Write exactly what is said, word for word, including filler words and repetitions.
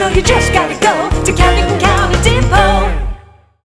know you just gotta go to Captain Cat.